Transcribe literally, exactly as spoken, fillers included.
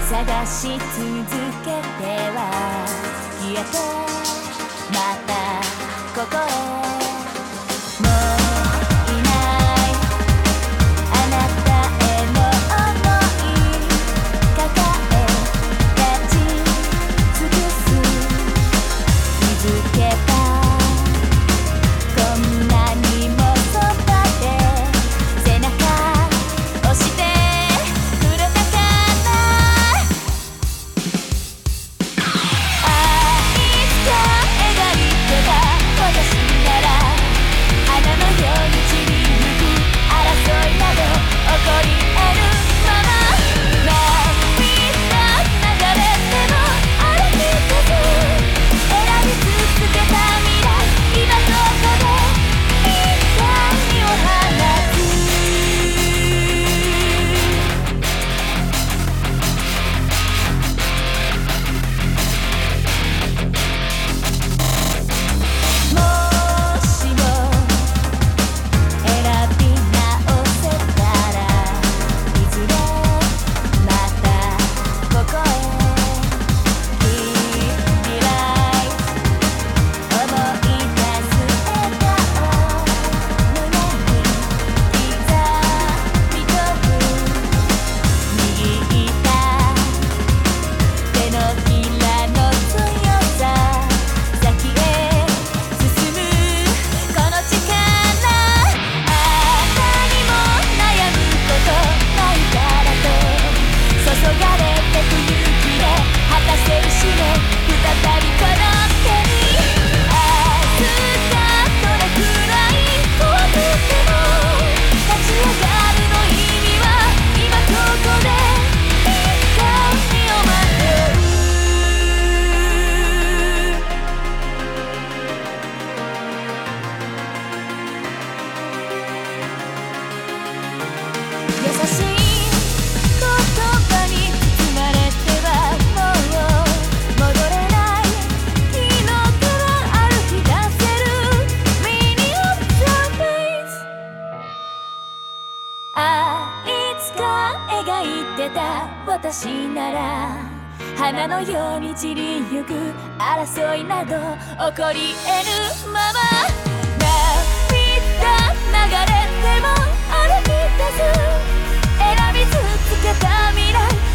探し続けては消えてまたここへもういないあなたへの想い抱え立ち尽くす気づけばこんなにもそばで背中押してくれたかなあいつか描いてた私なら花のように散りゆく争いなど起こり得るまま涙流れても歩き出ず選び続けた未来今ここで光を放つもしも選び直せたらいずれまたここへ未来思い出す笑顔胸に刻み込む握った手のひらの強さ先へ進むこの力あ何も悩むことないからと注がれてく勇気で果たせる使命再びこの手に明日がどれくらい怖くても立ち上がるの意味は今ここで光を待ってる優しい言葉に包まれてはもう戻れない昨日から歩き出せる Mini of the Days あいつか描いてた私なら花のように散りゆく争いなど起こり得るまま涙流れても歩き出す選び続けた未来